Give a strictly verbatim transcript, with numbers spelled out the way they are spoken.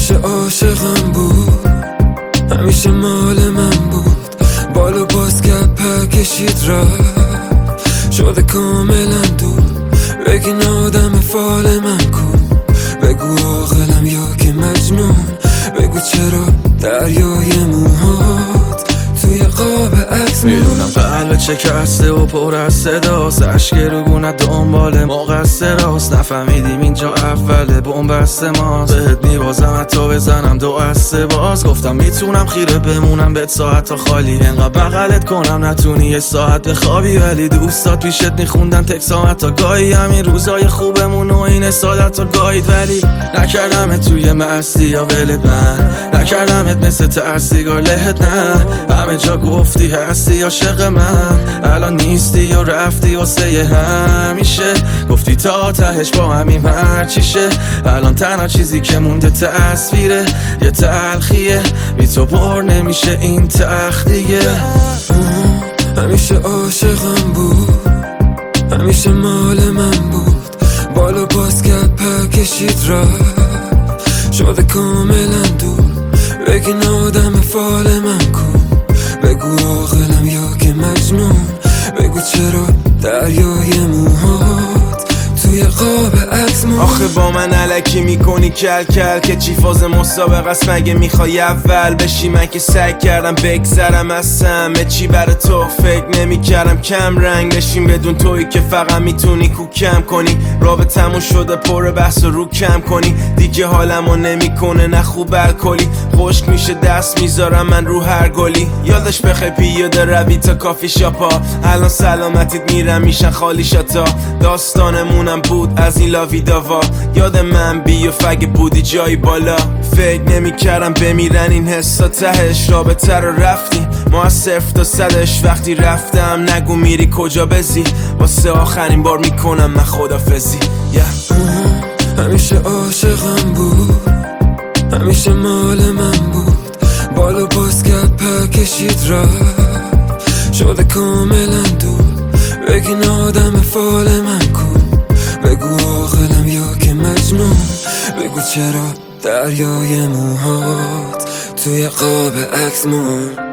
همیشه عاشقم بود، همیشه مال من بود. بالو باز کرد پر کشید رفت، شده کاملا دور. بگین آدم فال من کو، بگو عاقلم یا که مجنون. بگو چرا دریای موهات توی قاب عکس میدونم قلب چه کسته و پر از صداست، عشق رو گونت دنبال مقصراست. نفهمیدیم اینجا اوله بنبست ماست، بهت میبازم حتی بزنم دو از سه باز. گفتم میتونم خیره بمونم بهت ساعت تا خالی، انقدر بغلت کنم نتونی یه ساعت بخوابی. ولی دوستات پیشت میخوندن تک ساعت تا گاهی، همین روزای خوبمون و این ساعت تا گاهید. ولی نکردمت توی مستی یا ولت من، نکردمت مثل ترسیگار لهت نه. همه جا گفتی هستی عاشق من، الان نیستی یا رفتی واسه همیشه. گفتی تا تهش با همین هرچیشه، الان تنها چیزی که مونده تصویره یه تلخیه. بی تو پر نمیشه این تخت دیگه. همیشه عاشقم بود، همیشه مال من بود. بالو باز کرد پر کشید رفت، شده کاملا دور. بگین آدم فال من کو، بگو عاقلم یا که مجنون. بگو چرا دریای موهات توی قاب عکس مون. آخه با من علکی میکنی کل کل که چی فاز مسابقه است مگه میخوای اول بشی؟ من که سعی کردم بگذرم از همه چی برای تو، فکر نمیکردم کم رنگ بشیم بدون تویی که فقط میتونی کو کم کنی. رابطمون شده پر بحث و رو کم کنی دیگه، حالمو نمیکنه نه خوب الکلی. خشک میشه دست میذارم من رو هر گلی. یادش بخیر پیاده روی تا کافی شاپا، الان سلامتیت میرم میشن خالی شاتا. داستانمونم بود از این لاوی داوا، یاد من بی و فگ بودی جایی بالا. فکر نمی کردم بمیرن این حسا تهش، رابطه رو رفتیم ما از صفر تا صدش. وقتی رفتم نگو میری کجا بزی، واسه آخرین بار میکنم من خدافزی. yeah. همیشه عاشقم بود، همیشه مال من بود. بالو باز کرد پر کشید رفت، شده کاملا دور. بگین آدم فال من کو، بگو عاقلم یا که مجنون. بگو چرا دریای موهات توی قاب عکس مون.